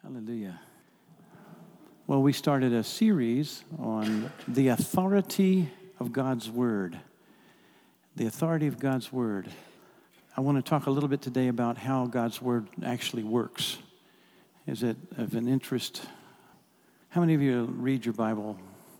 Hallelujah. Well, we started a series on the authority of God's Word. The authority of God's Word. I want to talk a little bit today about how God's Word actually works. Is it of an interest? How many of you read your Bible?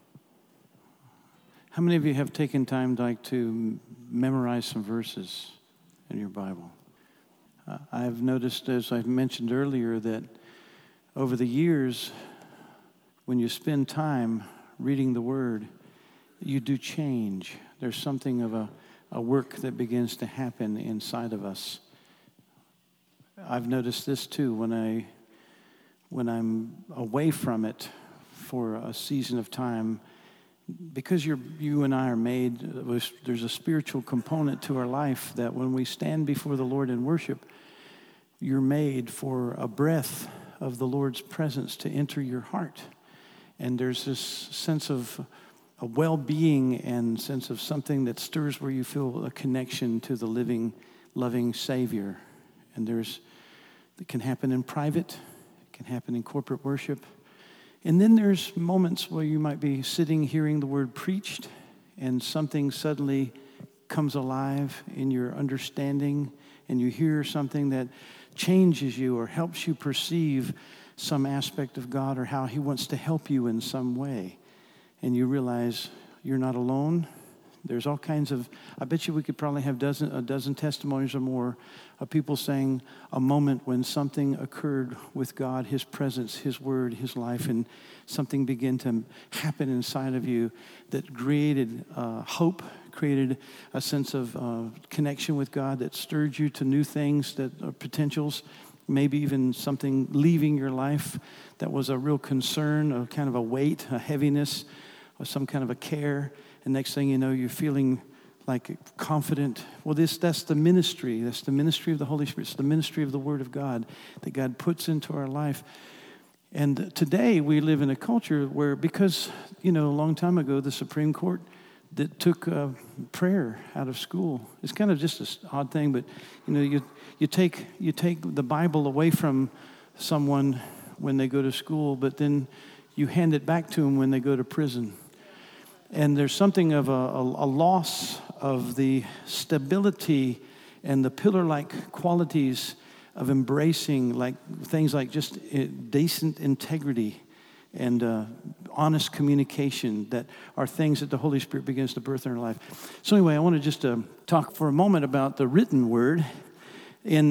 How many of you have taken time to memorize some verses in your Bible? I've noticed, as I mentioned earlier, that over the years, when you spend time reading the Word, you do change. There's something of a work that begins to happen inside of us. I've noticed this too when I'm away from it for a season of time. Because you and I are made, there's a spiritual component to our life that when we stand before the Lord in worship, you're made for a breath of the Lord's presence to enter your heart. And there's this sense of a well-being and sense of something that stirs where you feel a connection to the living, loving Savior. And it can happen in private, it can happen in corporate worship. And then there's moments where you might be sitting hearing the word preached and something suddenly comes alive in your understanding and you hear something that changes you or helps you perceive some aspect of God or how He wants to help you in some way. And you realize you're not alone. There's all kinds of, I bet you we could probably have a dozen testimonies or more of people saying a moment when something occurred with God, His presence, His word, His life, and something began to happen inside of you that created hope, created a sense of connection with God that stirred you to new things that are potentials, maybe even something leaving your life that was a real concern, a kind of a weight, a heaviness, or some kind of a care. And next thing you know, you're feeling like confident. Well, that's the ministry. That's the ministry of the Holy Spirit. It's the ministry of the Word of God that God puts into our life. And today we live in a culture where, because, a long time ago, the Supreme Court that took prayer out of school. It's kind of just an odd thing, but, you take the Bible away from someone when they go to school, but then you hand it back to them when they go to prison. And there's something of a loss of the stability and the pillar-like qualities of embracing things like just decent integrity and honest communication that are things that the Holy Spirit begins to birth in our life. So anyway, I want to just talk for a moment about the written word in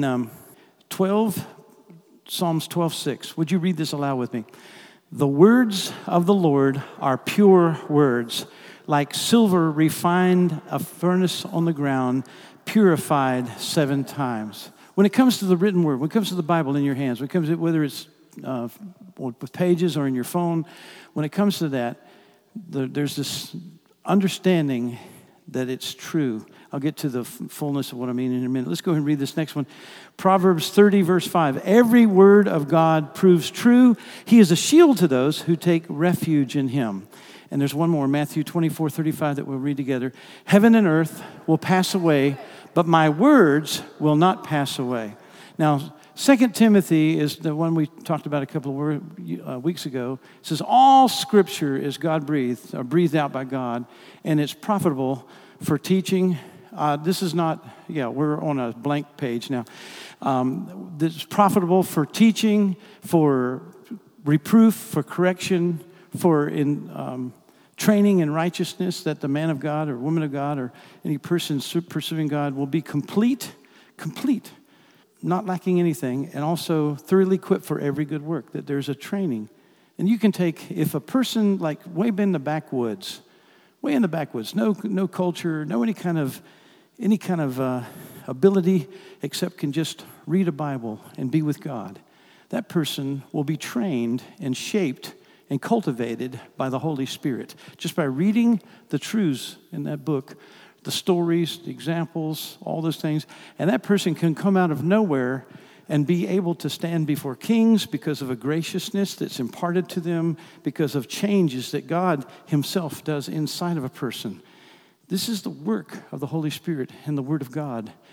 Psalms 12:6. Would you read this aloud with me? The words of the Lord are pure words, like silver refined a furnace on the ground, purified 7 times. When it comes to the written word, when it comes to the Bible in your hands, when it comes to whether it's with pages or in your phone, when it comes to that, there's this understanding that it's true. I'll get to the fullness of what I mean in a minute. Let's go ahead and read this next one. Proverbs 30, verse 5. Every word of God proves true. He is a shield to those who take refuge in Him. And there's one more, Matthew 24, 35, that we'll read together. Heaven and earth will pass away, but my words will not pass away. Now, 2 Timothy is the one we talked about a couple of weeks ago. It says, all Scripture is God-breathed, or breathed out by God, and it's profitable for teaching. This is not, we're on a blank page now. This is profitable for teaching, for reproof, for correction, for training in righteousness, that the man of God or woman of God or any person pursuing God will be complete, not lacking anything, and also thoroughly equipped for every good work, that there's a training. And you can take, if a person way in the backwoods, no culture, no any kind of ability except can just read a Bible and be with God, that person will be trained and shaped and cultivated by the Holy Spirit just by reading the truths in that book, the stories, the examples, all those things. And that person can come out of nowhere and be able to stand before kings because of a graciousness that's imparted to them, because of changes that God Himself does inside of a person. This is the work of the Holy Spirit and the Word of God.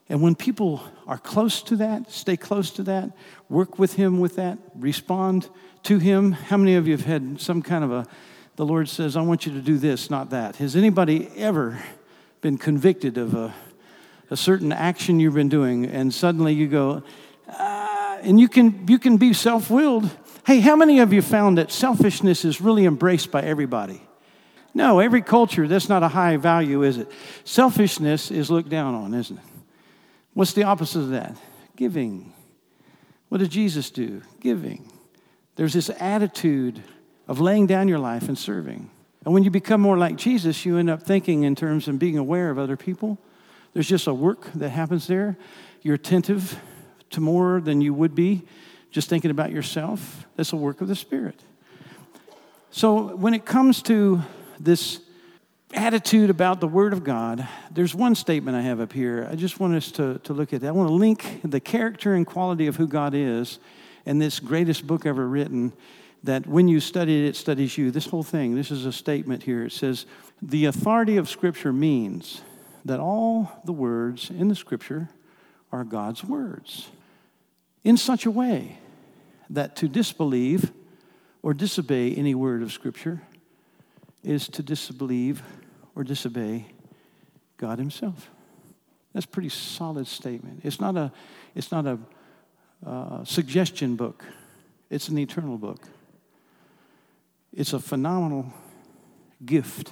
And when people are close to that, stay close to that, work with him with that, respond to him. How many of you have had some kind of the Lord says, I want you to do this, not that? Has anybody ever been convicted of a certain action you've been doing, and suddenly you go, and you can be self-willed. Hey, how many of you found that selfishness is really embraced by everybody? No, every culture, that's not a high value, is it? Selfishness is looked down on, isn't it? What's the opposite of that? Giving. What did Jesus do? Giving. There's this attitude of laying down your life and serving. And when you become more like Jesus, you end up thinking in terms of being aware of other people. There's just a work that happens there. You're attentive to more than you would be just thinking about yourself. That's a work of the Spirit. So when it comes to this attitude about the Word of God, there's one statement I have up here. I just want us to look at that. I want to link the character and quality of who God is in this greatest book ever written, that when you study it, it studies you. This whole thing, this is a statement here. It says, the authority of Scripture means that all the words in the Scripture are God's words in such a way that to disbelieve or disobey any word of Scripture is to disbelieve or disobey God himself. That's a pretty solid statement. It's not a suggestion book. It's an eternal book. It's a phenomenal gift.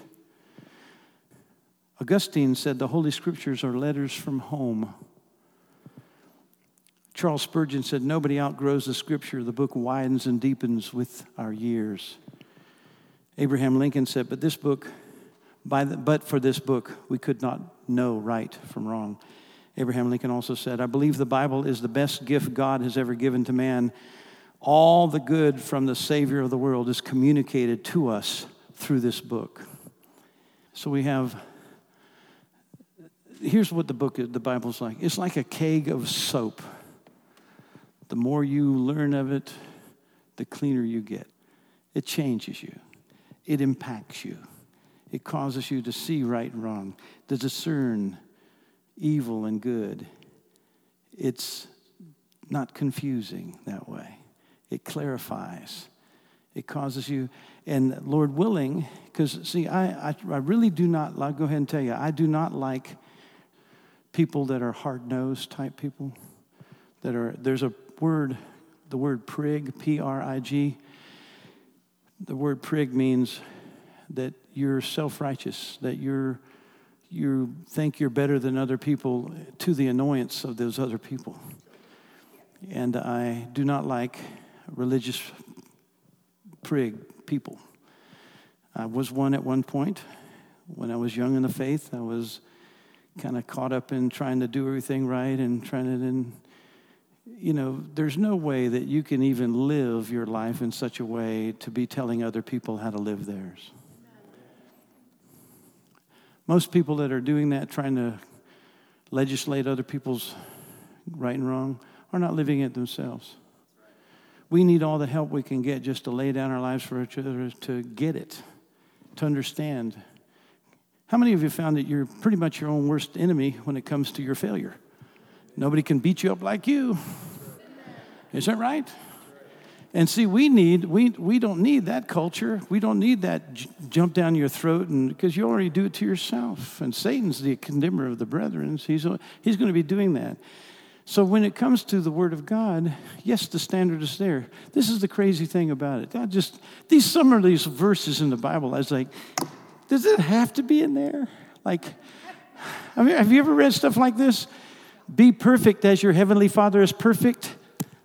Augustine said the Holy Scriptures are letters from home. Charles Spurgeon said, nobody outgrows the Scripture. The book widens and deepens with our years. Abraham Lincoln said, but for this book, we could not know right from wrong. Abraham Lincoln also said, I believe the Bible is the best gift God has ever given to man. All the good from the Savior of the world is communicated to us through this book. So here's what the Bible's like. It's like a keg of soap. The more you learn of it, the cleaner you get. It changes you. It impacts you. It causes you to see right and wrong, to discern evil and good. It's not confusing that way. It clarifies. It causes you, and Lord willing, because see, I really do not, I'll go ahead and tell you, I do not like people that are hard-nosed type people. There's a word, the word prig, P-R-I-G. The word prig means that you're self-righteous, that you think you're better than other people to the annoyance of those other people. And I do not like religious prig people. I was one at one point. When I was young in the faith, I was kind of caught up in trying to do everything right and trying to then, there's no way that you can even live your life in such a way to be telling other people how to live theirs. Most people that are doing that, trying to legislate other people's right and wrong, are not living it themselves. We need all the help we can get just to lay down our lives for each other, to get it, to understand. How many of you found that you're pretty much your own worst enemy when it comes to your failure? Nobody can beat you up like you. Is that right? And see, we don't need that culture. We don't need that jump down your throat, and because you already do it to yourself. And Satan's the condemner of the brethren. He's going to be doing that. So when it comes to the Word of God, yes, the standard is there. This is the crazy thing about it. Some of these verses in the Bible, I was like, does it have to be in there? Like, have you ever read stuff like this? Be perfect as your heavenly Father is perfect.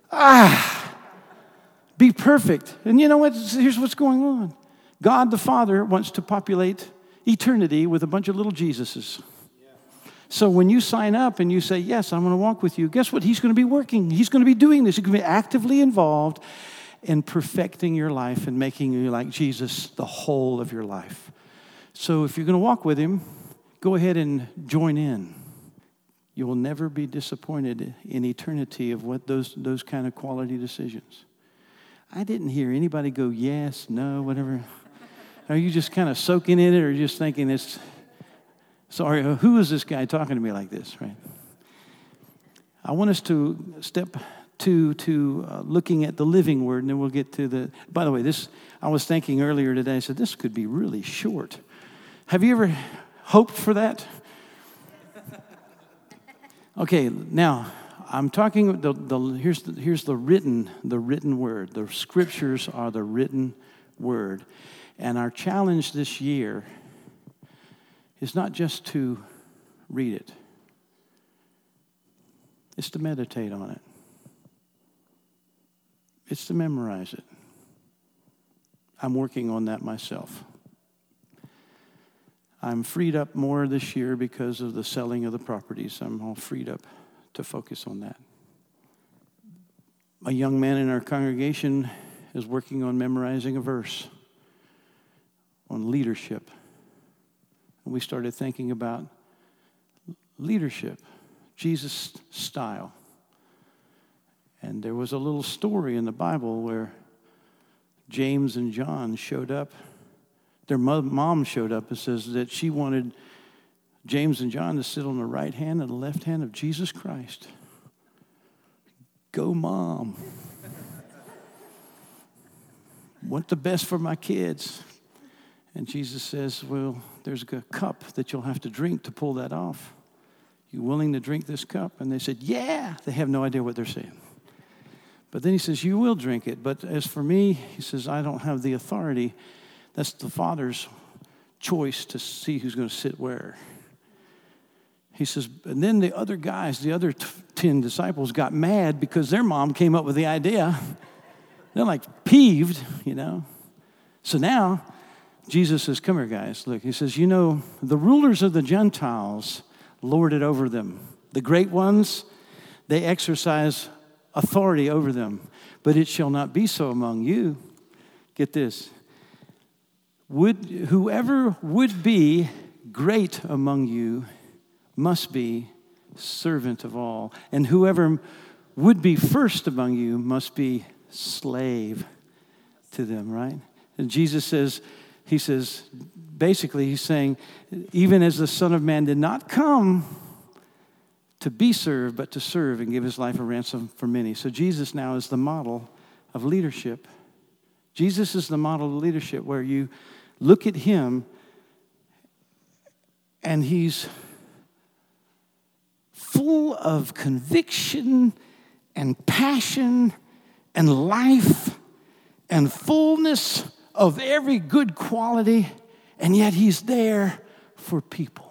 Be perfect. And you know what? Here's what's going on. God the Father wants to populate eternity with a bunch of little Jesuses. So when you sign up and you say, yes, I'm going to walk with you, guess what? He's going to be working. He's going to be doing this. He's going to be actively involved in perfecting your life and making you like Jesus the whole of your life. So if you're going to walk with him, go ahead and join in. You will never be disappointed in eternity of what those kind of quality decisions. I didn't hear anybody go, yes, no, whatever. Are you just kind of soaking in it, or just thinking it's... Sorry, who is this guy talking to me like this, right? I want us to step to looking at the living word, and then we'll get to the, by the way, this, I was thinking earlier today, I said, this could be really short. Have you ever hoped for that? Okay, now, I'm talking, here's the written word. The scriptures are the written word. And our challenge this year is not just to read it. It's to meditate on it. It's to memorize it. I'm working on that myself. I'm freed up more this year because of the selling of the properties. I'm all freed up to focus on that. A young man in our congregation is working on memorizing a verse on leadership. And we started thinking about leadership, Jesus' style. And there was a little story in the Bible where James and John showed up. Their mom showed up and says that she wanted James and John to sit on the right hand and the left hand of Jesus Christ. Go, Mom. Want the best for my kids. And Jesus says, well, there's a cup that you'll have to drink to pull that off. You willing to drink this cup? And they said, yeah. They have no idea what they're saying. But then he says, you will drink it. But as for me, he says, I don't have the authority. That's the Father's choice to see who's going to sit where. He says, and then the other guys, the other 10 disciples got mad because their mom came up with the idea. They're like peeved, you know. So now Jesus says, come here, guys. Look, he says, you know, the rulers of the Gentiles lord it over them. The great ones, they exercise authority over them. But it shall not be so among you. Get this. Whoever would be great among you must be servant of all. And whoever would be first among you must be slave to them, right? And Jesus says, basically he's saying, even as the Son of Man did not come to be served, but to serve and give his life a ransom for many. So Jesus now is the model of leadership. Jesus is the model of leadership where you look at him and he's full of conviction and passion and life and fullness of every good quality, and yet he's there for people.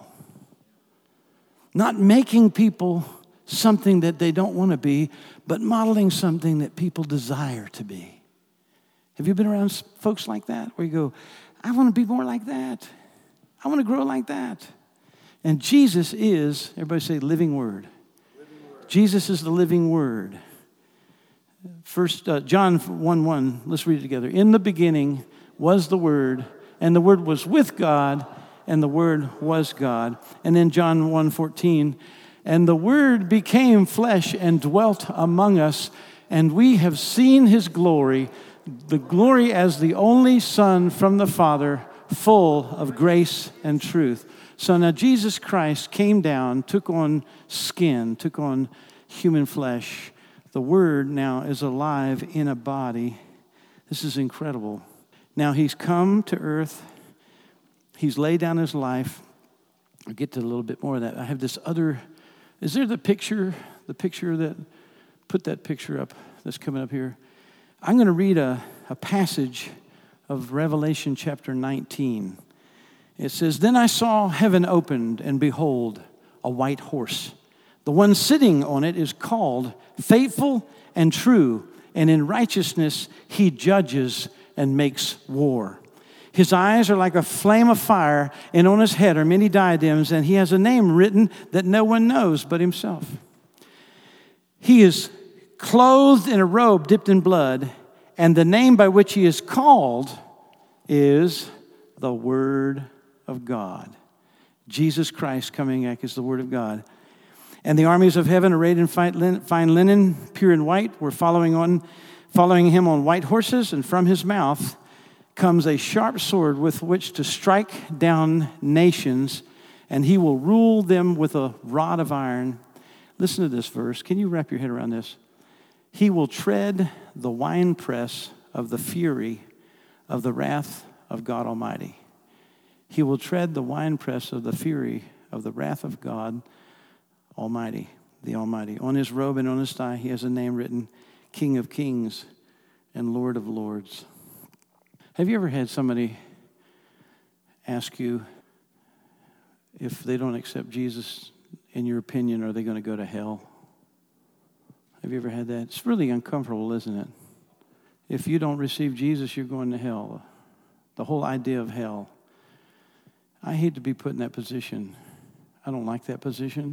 Not making people something that they don't want to be, but modeling something that people desire to be. Have you been around folks like that where you go, I want to be more like that. I want to grow like that. And Jesus is, everybody say, living word. Jesus is the living word. First, John 1:1, let's read it together. In the beginning was the Word, and the Word was with God, and the Word was God. And then John 1:14, and the Word became flesh and dwelt among us, and we have seen his glory, the glory as the only Son from the Father, full of grace and truth. So now Jesus Christ came down, took on skin, took on human flesh. The Word now is alive in a body. This is incredible. Now he's come to earth. He's laid down his life. I'll get to a little bit more of that. I have this other, is there the picture that, put that picture up that's coming up here. I'm going to read a passage of Revelation chapter 19. It says, then I saw heaven opened, and behold, a white horse. The one sitting on it is called Faithful and True, and in righteousness he judges and makes war. His eyes are like a flame of fire, and on his head are many diadems, and he has a name written that no one knows but himself. He is clothed in a robe dipped in blood, and the name by which he is called is the Word of God. Jesus Christ coming back is the Word of God. And the armies of heaven, arrayed in fine linen, pure and white, were following him on white horses, and from his mouth comes a sharp sword with which to strike down nations, and he will rule them with a rod of iron. Listen to this verse. Can you wrap your head around this? He will tread the winepress of the fury of the wrath of God Almighty. He will tread the winepress of the fury of the wrath of God Almighty, the Almighty. On his robe and on his thigh, he has a name written, King of Kings and Lord of Lords. Have you ever had somebody ask you, if they don't accept Jesus, in your opinion, are they going to go to hell? Have you ever had that? It's really uncomfortable, isn't it? If you don't receive Jesus, you're going to hell. The whole idea of hell. I hate to be put in that position. I don't like that position.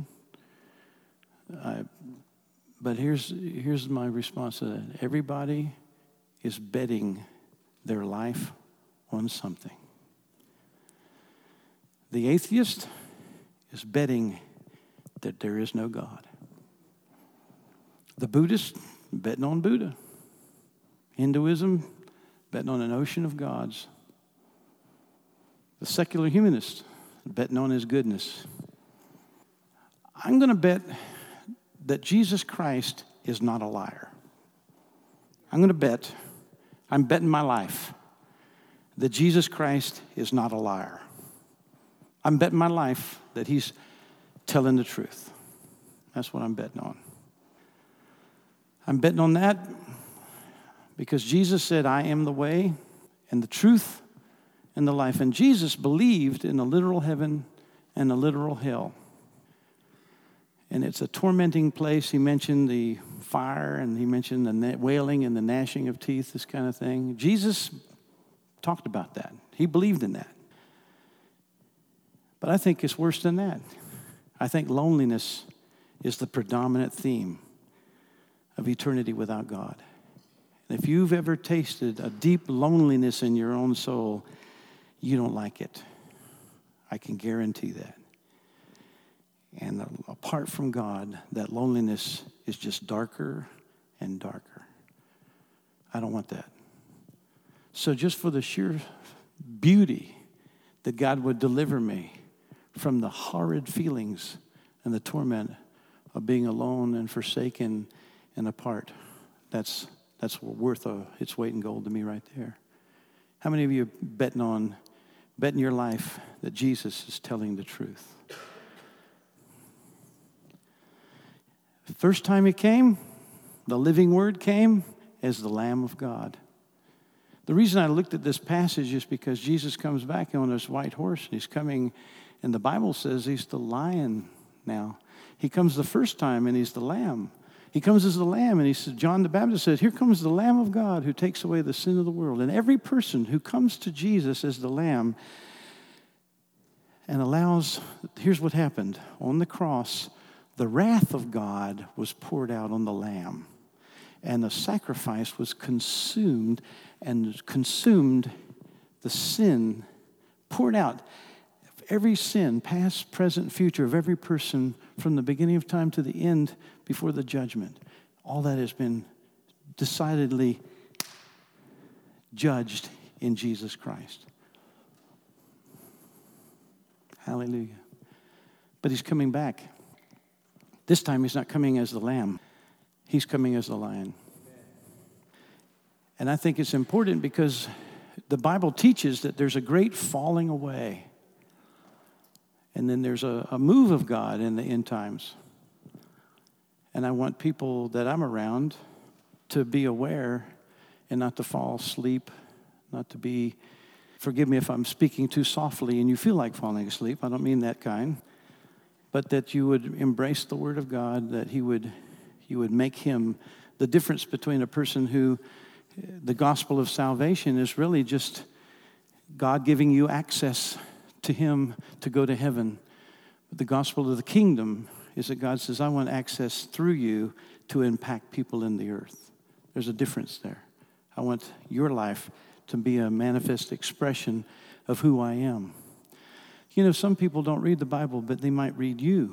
But here's my response to that. Everybody is betting their life on something. The atheist is betting that there is no God. The Buddhist, betting on Buddha. Hinduism, betting on an ocean of gods. The secular humanist, betting on his goodness. I'm going to bet that Jesus Christ is not a liar. I'm betting my life that Jesus Christ is not a liar. I'm betting my life that he's telling the truth. That's what I'm betting on. I'm betting on that because Jesus said, I am the way and the truth and the life. And Jesus believed in a literal heaven and a literal hell. And it's a tormenting place. He mentioned the fire, and he mentioned the wailing and the gnashing of teeth, this kind of thing. Jesus talked about that. He believed in that. But I think it's worse than that. I think loneliness is the predominant theme of eternity without God. And if you've ever tasted a deep loneliness in your own soul, you don't like it. I can guarantee that. And apart from God, that loneliness is just darker and darker. I don't want that. So just for the sheer beauty that God would deliver me from the horrid feelings and the torment of being alone and forsaken and apart, that's worth its weight in gold to me right there. How many of you are betting your life that Jesus is telling the truth? The first time he came, the living word came as the Lamb of God. The reason I looked at this passage is because Jesus comes back on this white horse, and he's coming, and the Bible says he's the lion now. He comes the first time, and he's the lamb. He comes as the lamb, and he said, John the Baptist said, here comes the Lamb of God who takes away the sin of the world. And every person who comes to Jesus as the lamb and here's what happened. On the cross, the wrath of God was poured out on the lamb, and the sacrifice was consumed, and consumed the sin, poured out every sin, past, present, future, of every person from the beginning of time to the end before the judgment. All that has been decidedly judged in Jesus Christ. Hallelujah. But he's coming back. This time he's not coming as the lamb. He's coming as the lion. And I think it's important because the Bible teaches that there's a great falling away. And then there's a move of God in the end times. And I want people that I'm around to be aware and not to fall asleep, not to be, forgive me if I'm speaking too softly and you feel like falling asleep. I don't mean that kind. But that you would embrace the Word of God, that you would make him the difference between a person who, the gospel of salvation is really just God giving you access to him to go to heaven. But the gospel of the kingdom is that God says, I want access through you to impact people in the earth. There's a difference there. I want your life to be a manifest expression of who I am. You know, some people don't read the Bible, but they might read you.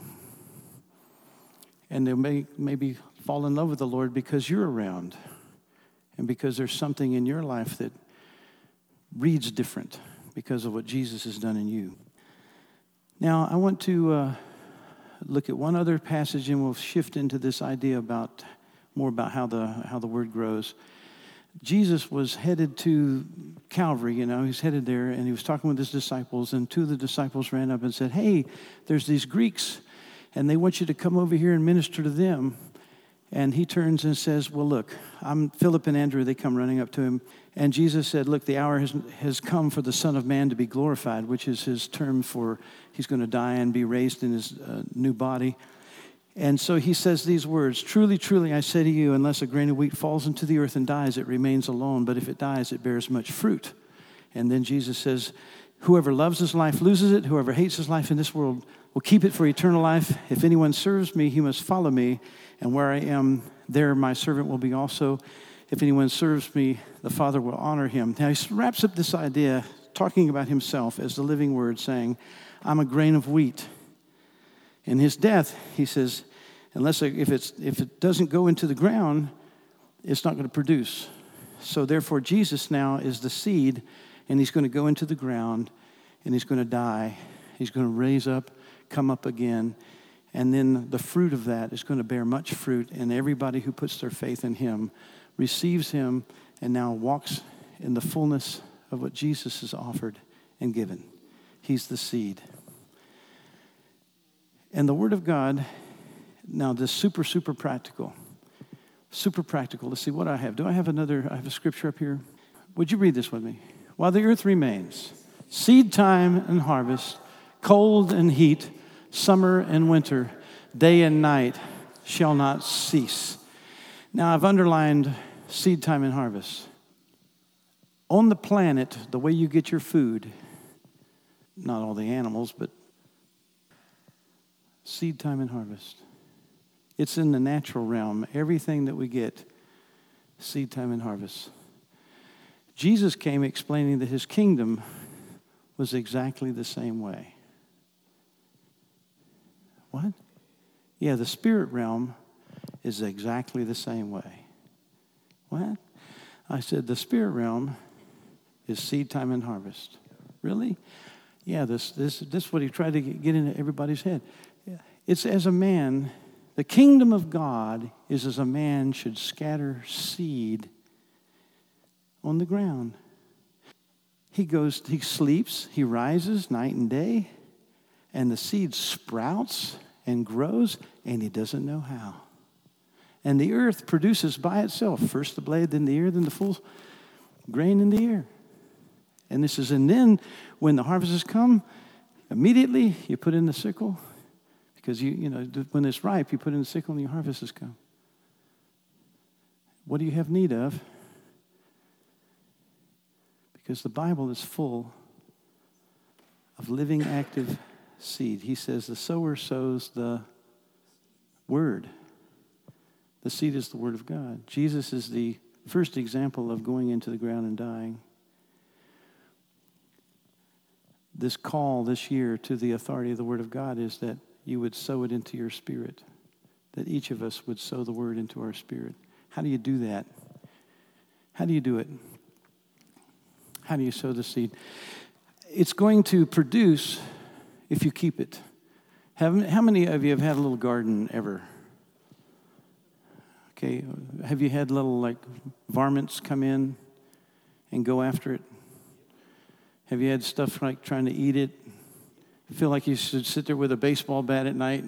And they maybe fall in love with the Lord because you're around. And because there's something in your life that reads different because of what Jesus has done in you. Now, I want to look at one other passage, and we'll shift into this idea about more about how the word grows. Jesus was headed to Calvary, he's headed there, and he was talking with his disciples, and two of the disciples ran up and said, "Hey, there's these Greeks, and they want you to come over here and minister to them." And he turns and says, "Well, look, I'm Philip and Andrew." They come running up to him. And Jesus said, "Look, the hour has come for the Son of Man to be glorified," which is his term for he's going to die and be raised in his new body. And so he says these words, "Truly, truly, I say to you, unless a grain of wheat falls into the earth and dies, it remains alone. But if it dies, it bears much fruit." And then Jesus says, "Whoever loves his life loses it. Whoever hates his life in this world will keep it for eternal life. If anyone serves me, he must follow me. And where I am, there my servant will be also. If anyone serves me, the Father will honor him." Now he wraps up this idea, talking about himself as the living word, saying, "I'm a grain of wheat." In his death, he says, if it doesn't go into the ground, it's not going to produce. So therefore, Jesus now is the seed, and he's going to go into the ground, and he's going to die. He's going to raise up, come up again. And then the fruit of that is going to bear much fruit, and everybody who puts their faith in him receives him and now walks in the fullness of what Jesus has offered and given. He's the seed. And the Word of God, now this super practical. Super practical. Let's see what I have. I have a scripture up here. Would you read this with me? "While the earth remains, seed time and harvest, cold and heat, summer and winter, day and night shall not cease." Now, I've underlined seed time and harvest. On the planet, the way you get your food, not all the animals, but seed time and harvest. It's in the natural realm. Everything that we get, seed time and harvest. Jesus came explaining that his kingdom was exactly the same way. What? Yeah, the spirit realm is exactly the same way. What? I said the spirit realm is seed time and harvest. Really? Yeah, this is what he tried to get into everybody's head. It's as a man, the kingdom of God is as a man should scatter seed on the ground. He sleeps, he rises night and day, and the seed sprouts and grows, and he doesn't know how. And the earth produces by itself, first the blade, then the ear, then the full grain in the ear. And then when the harvest has come, immediately you put in the sickle, because when it's ripe, you put in the sickle and your harvest has come. What do you have need of? Because the Bible is full of living, active seed. He says the sower sows the word. The seed is the word of God. Jesus is the first example of going into the ground and dying. This call this year to the authority of the word of God is that you would sow it into your spirit, that each of us would sow the word into our spirit. How do you do that? How do you do it? How do you sow the seed? It's going to produce if you keep it. How many of you have had a little garden ever? Okay, have you had little varmints come in and go after it? Have you had stuff like trying to eat it? Feel like you should sit there with a baseball bat at night?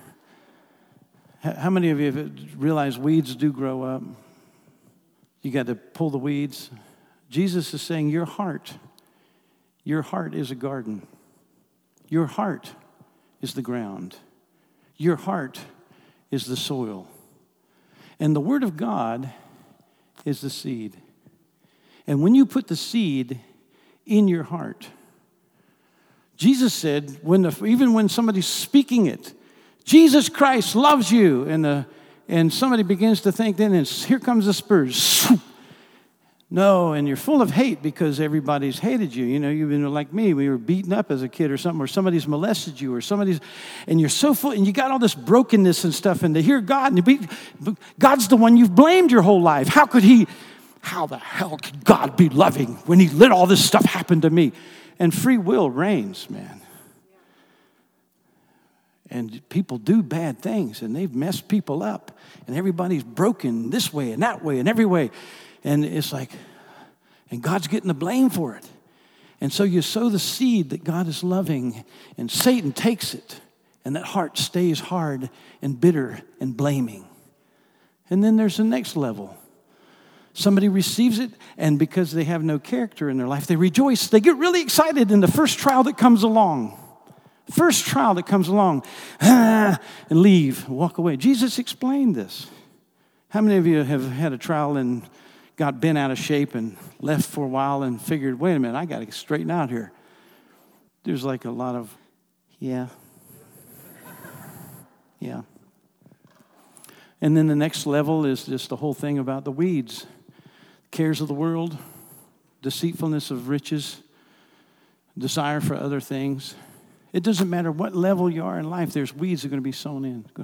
How many of you have realized weeds do grow up? You got to pull the weeds. Jesus is saying your heart is a garden. Your heart is the ground. Your heart is the soil. And the Word of God is the seed. And when you put the seed in your heart, Jesus said, even when somebody's speaking it, Jesus Christ loves you, and somebody begins to think, then here comes the spurs. No, and you're full of hate because everybody's hated you. You've been like me. We were beaten up as a kid or something, or somebody's molested you, and you're so full, and you got all this brokenness and stuff, and to hear God, God's the one you've blamed your whole life. How the hell could God be loving when he let all this stuff happen to me? And free will reigns, man. And people do bad things, and they've messed people up, and everybody's broken this way and that way and every way. And it's like, and God's getting the blame for it. And so you sow the seed that God is loving, and Satan takes it, and that heart stays hard and bitter and blaming. And then there's the next level. Somebody receives it, and because they have no character in their life, they rejoice. They get really excited in the first trial that comes along. First trial that comes along, and leave, walk away. Jesus explained this. How many of you have had a trial and got bent out of shape and left for a while and figured, wait a minute, I got to straighten out here? There's like a lot of, yeah. And then the next level is just the whole thing about the weeds. Cares of the world, deceitfulness of riches, desire for other things. It doesn't matter what level you are in life, there's weeds that are going to be sown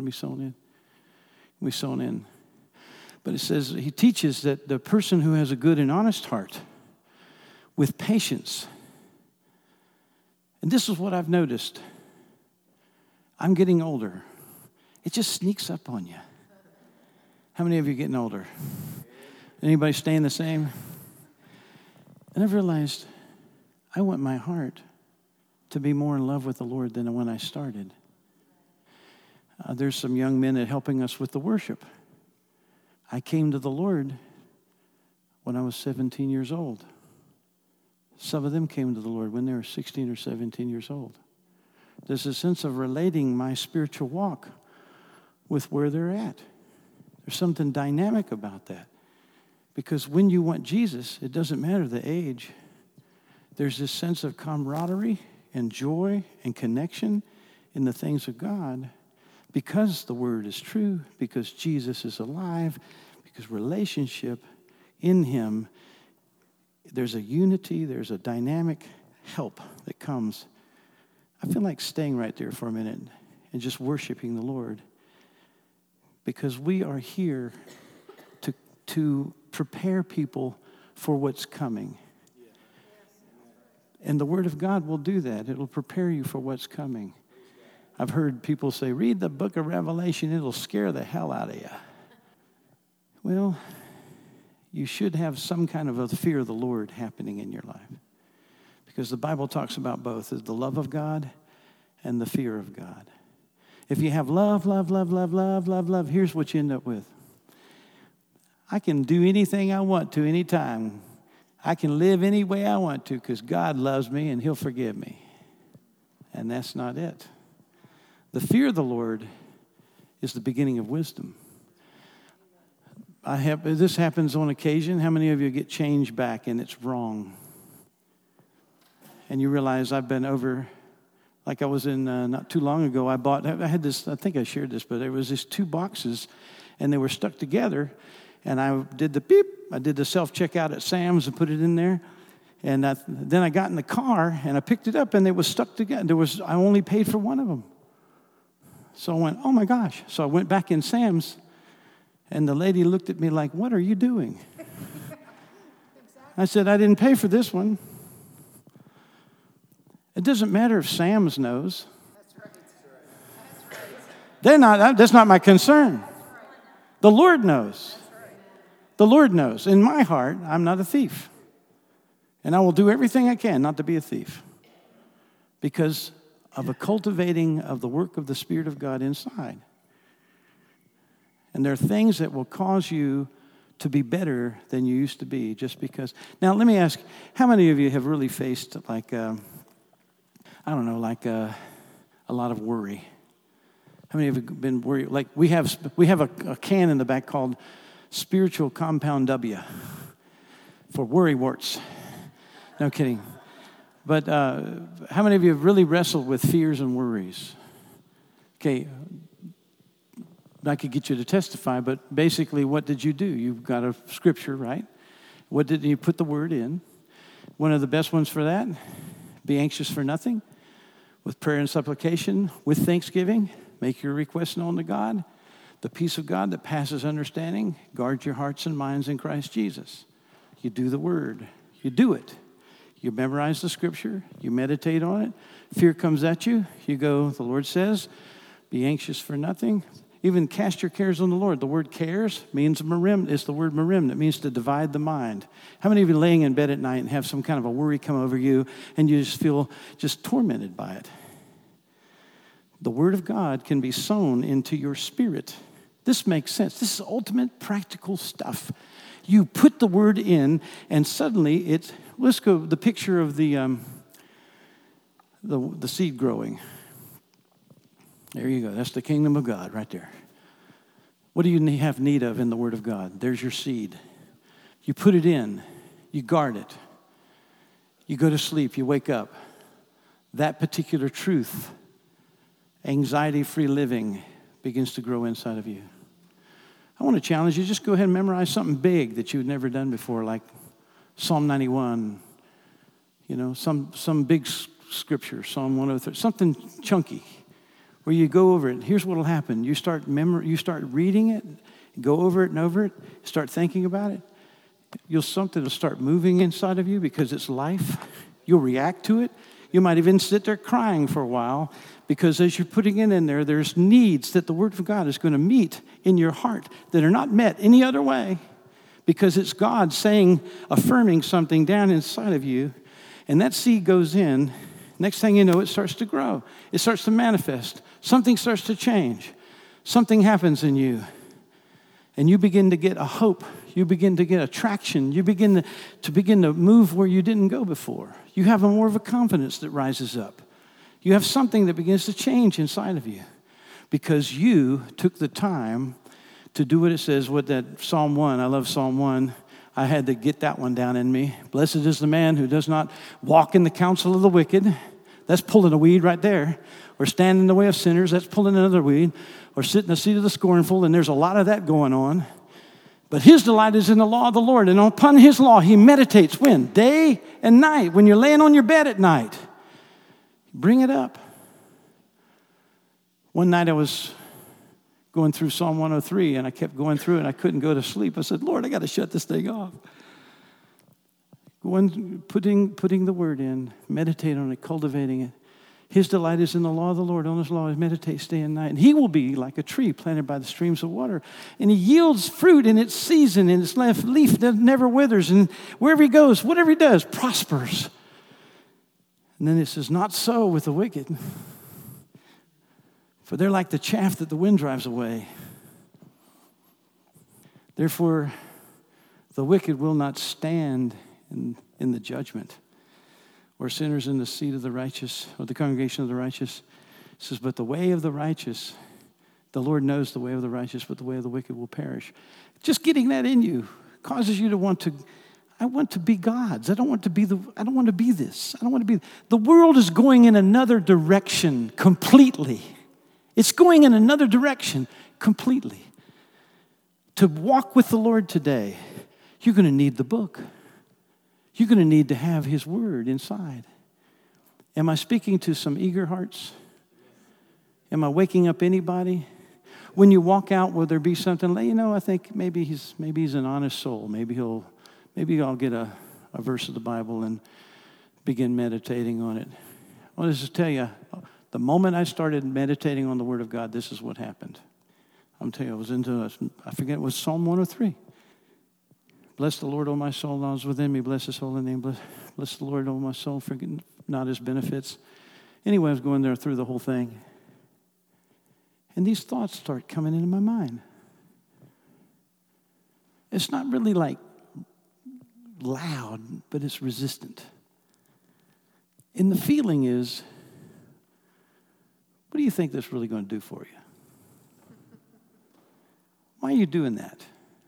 in. But it says, he teaches that the person who has a good and honest heart, with patience, and this is what I've noticed. I'm getting older. It just sneaks up on you. How many of you are getting older? Anybody staying the same? And I've realized I want my heart to be more in love with the Lord than when I started. There's some young men that are helping us with the worship. I came to the Lord when I was 17 years old. Some of them came to the Lord when they were 16 or 17 years old. There's a sense of relating my spiritual walk with where they're at. There's something dynamic about that. Because when you want Jesus, it doesn't matter the age. There's this sense of camaraderie and joy and connection in the things of God because the Word is true, because Jesus is alive, because relationship in Him, there's a unity, there's a dynamic help that comes. I feel like staying right there for a minute and just worshiping the Lord because we are here to prepare people for what's coming. And the Word of God will do that. It will prepare you for what's coming. I've heard people say, read the book of Revelation, it'll scare the hell out of you. Well, you should have some kind of a fear of the Lord happening in your life. Because the Bible talks about both, the love of God and the fear of God. If you have love, here's what you end up with. I can do anything I want to anytime. I can live any way I want to because God loves me and He'll forgive me. And that's not it. The fear of the Lord is the beginning of wisdom. This happens on occasion. How many of you get changed back and it's wrong? And you realize I've been over, like I was in not too long ago, I had this, I think I shared this, but there was these 2 boxes and they were stuck together. And I did the beep. I did the self-checkout at Sam's and put it in there. And then I got in the car and I picked it up and they were stuck together. I only paid for one of them. So I went, oh my gosh. So I went back in Sam's and the lady looked at me like, what are you doing? I said, I didn't pay for this one. It doesn't matter if Sam's knows. That's not my concern. The Lord knows. The Lord knows. In my heart, I'm not a thief. And I will do everything I can not to be a thief. Because of a cultivating of the work of the Spirit of God inside. And there are things that will cause you to be better than you used to be just because. Now, let me ask, how many of you have really faced a lot of worry? How many of you have been worried? Like we have a can in the back called Spiritual Compound W for worry warts. No kidding. But how many of you have really wrestled with fears and worries? Okay, I could get you to testify, but basically what did you do? You've got a scripture, right? What did you put the word in? One of the best ones for that, be anxious for nothing, with prayer and supplication, with thanksgiving, make your requests known to God. The peace of God that passes understanding, guard your hearts and minds in Christ Jesus. You do the word. You do it. You memorize the scripture. You meditate on it. Fear comes at you. You go, the Lord says, Be anxious for nothing. Even cast your cares on the Lord. The word cares means merim. It's the word merim. That means to divide the mind. How many of you laying in bed at night and have some kind of a worry come over you and you just feel just tormented by it? The word of God can be sown into your spirit. This makes sense. This is ultimate practical stuff. You put the word in and suddenly let's go the picture of the seed growing. There you go. That's the kingdom of God right there. What do you have need of in the Word of God? There's your seed. You put it in. You guard it. You go to sleep. You wake up. That particular truth, anxiety-free living, begins to grow inside of you. I want to challenge you. Just go ahead and memorize something big that you've never done before, like Psalm 91. You know, some big scripture, Psalm 103, something chunky. Where you go over it. Here's what will happen. You start reading it, go over it and over it, start thinking about it. Something will start moving inside of you because it's life. You'll react to it. You might even sit there crying for a while because as you're putting it in there, there's needs that the Word of God is going to meet in your heart that are not met any other way because it's God affirming something down inside of you, and that seed goes in. Next thing you know, it starts to grow. It starts to manifest. Something starts to change. Something happens in you. And you begin to get a hope. You begin to get attraction. You begin to move where you didn't go before. You have more of a confidence that rises up. You have something that begins to change inside of you because you took the time to do what it says, what that Psalm 1, I love Psalm 1. I had to get that one down in me. Blessed is the man who does not walk in the counsel of the wicked. That's pulling a weed right there. Or stand in the way of sinners. That's pulling another weed. Or sit in the seat of the scornful. And there's a lot of that going on. But his delight is in the law of the Lord. And upon his law he meditates when? Day and night. When you're laying on your bed at night. Bring it up. One night I was going through Psalm 103, and I kept going through it, and I couldn't go to sleep. I said, Lord, I got to shut this thing off. Putting the word in, meditate on it, cultivating it. His delight is in the law of the Lord. On his law he meditates day and night. And he will be like a tree planted by the streams of water. And he yields fruit in its season, and its leaf that never withers. And wherever he goes, whatever he does, prospers. And then it says, not so with the wicked. For they're like the chaff that the wind drives away. Therefore, the wicked will not stand in the judgment, or sinners in the seat of the righteous, or the congregation of the righteous. It says, but the way of the righteous, the Lord knows the way of the righteous, but the way of the wicked will perish. Just getting that in you causes you to I want to be God's. I don't want to be this. I don't want to be. The world is going in another direction completely. It's going in another direction completely. To walk with the Lord today, you're going to need the book. You're going to need to have his word inside. Am I speaking to some eager hearts? Am I waking up anybody? When you walk out, will there be something, I think maybe he's an honest soul. Maybe I'll get a verse of the Bible and begin meditating on it. I want to just tell you, the moment I started meditating on the Word of God, this is what happened. I'm telling you, I forget, it was Psalm 103. Bless the Lord, O my soul, and all is within me. Bless his holy name. Bless the Lord, O my soul, forget not his benefits. Anyway, I was going there through the whole thing. And these thoughts start coming into my mind. It's not really like loud, but it's resistant. And the feeling is, what do you think that's really going to do for you? Why are you doing that?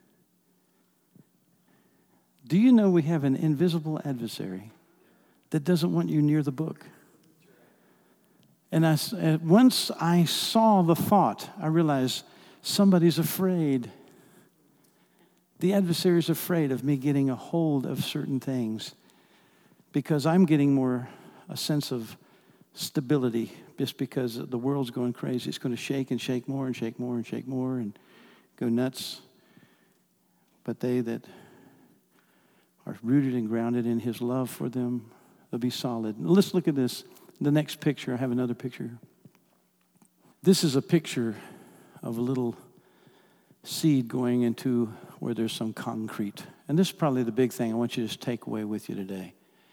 Do you know we have an invisible adversary that doesn't want you near the book? And once I saw the thought, I realized somebody's afraid. The adversary is afraid of me getting a hold of certain things because I'm getting more a sense of stability just because the world's going crazy. It's going to shake and shake more and shake more and shake more and go nuts. But they that are rooted and grounded in his love for them, they'll be solid. Let's look at this. The next picture, I have another picture. This is a picture of a little seed going into where there's some concrete. And this is probably the big thing I want you to just take away with you today.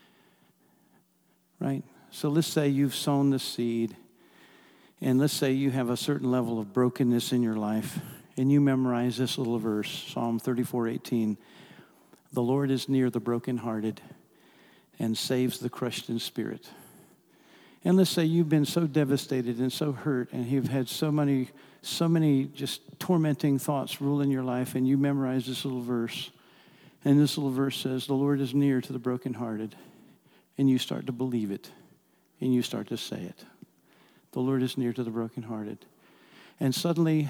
Right? So let's say you've sown the seed, and let's say you have a certain level of brokenness in your life, and you memorize this little verse, Psalm 34:18. The Lord is near the brokenhearted and saves the crushed in spirit. And let's say you've been so devastated and so hurt, and you've had so many just tormenting thoughts rule in your life, and you memorize this little verse. And this little verse says, the Lord is near to the brokenhearted. And you start to believe it, and you start to say it. The Lord is near to the brokenhearted. And suddenly,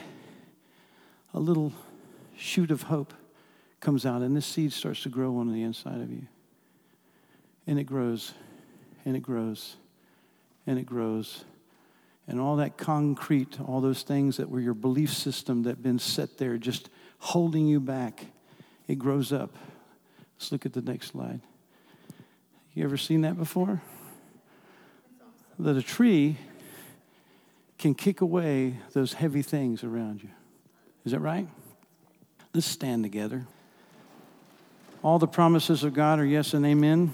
a little shoot of hope comes out, and this seed starts to grow on the inside of you. And it grows, and it grows, and it grows. And all that concrete, all those things that were your belief system that have been set there just holding you back, it grows up. Let's look at the next slide. You ever seen that before? That a tree can kick away those heavy things around you. Is that right? Let's stand together. All the promises of God are yes and amen.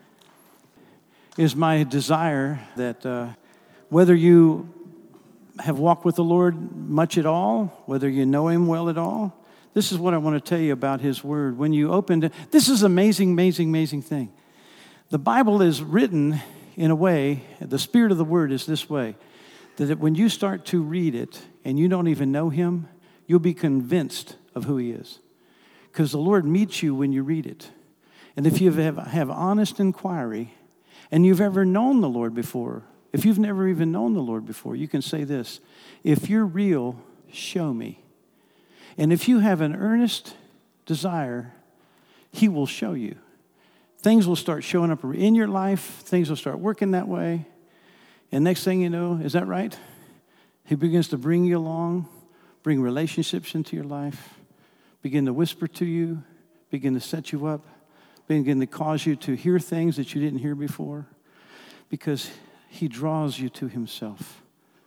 It is my desire that whether you have walked with the Lord much at all, whether you know Him well at all, this is what I want to tell you about His Word. When you open it, this is an amazing, amazing, amazing thing. The Bible is written in a way, the spirit of the Word is this way, that when you start to read it and you don't even know Him, you'll be convinced of who He is. Because the Lord meets you when you read it. And if you have honest inquiry, and you've ever known the Lord before, if you've never even known the Lord before, you can say this: if you're real, show me. And if you have an earnest desire, He will show you. Things will start showing up in your life. Things will start working that way. And next thing you know, is that right? He begins to bring you along, bring relationships into your life, begin to whisper to you, begin to set you up, begin to cause you to hear things that you didn't hear before, because He draws you to Himself.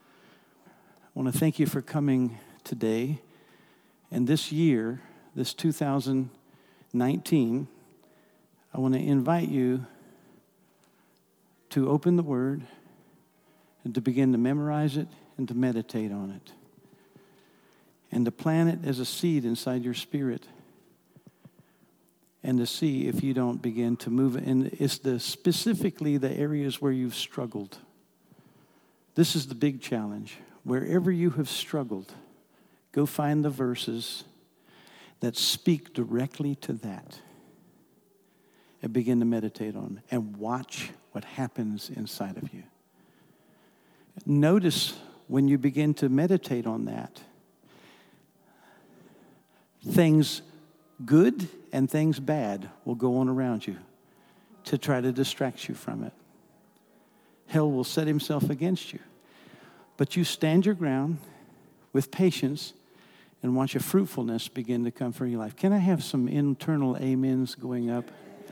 I want to thank you for coming today. And this year, this 2019, I want to invite you to open the Word and to begin to memorize it and to meditate on it and to plant it as a seed inside your spirit and to see if you don't begin to move. And it's specifically the areas where you've struggled. This is the big challenge. Wherever you have struggled, go find the verses that speak directly to that and begin to meditate on and watch what happens inside of you. Notice when you begin to meditate on that, things good and things bad will go on around you to try to distract you from it. Hell will set himself against you. But you stand your ground with patience and watch a fruitfulness begin to come for your life. Can I have some internal amens going up?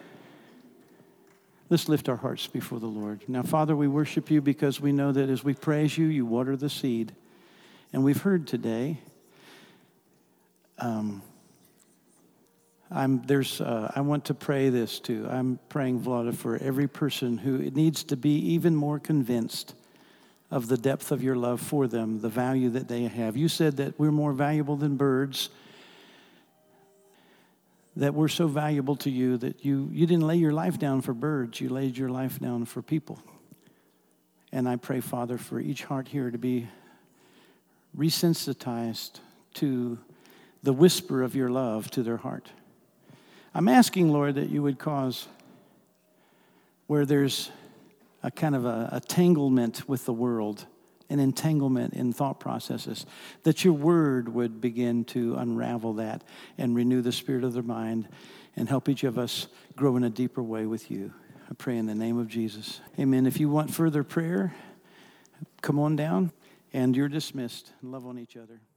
Let's lift our hearts before the Lord. Now, Father, we worship you because we know that as we praise you, you water the seed. And we've heard today, I want to pray this too. I'm praying, Vlada, for every person who needs to be even more convinced of the depth of your love for them, the value that they have. You said that we're more valuable than birds, that we're so valuable to you that you didn't lay your life down for birds, you laid your life down for people. And I pray, Father, for each heart here to be resensitized to the whisper of your love to their heart. I'm asking, Lord, that you would cause where there's a kind of a tanglement with the world, an entanglement in thought processes, that your word would begin to unravel that and renew the spirit of their mind and help each of us grow in a deeper way with you. I pray in the name of Jesus. Amen. If you want further prayer, come on down, and you're dismissed. Love on each other.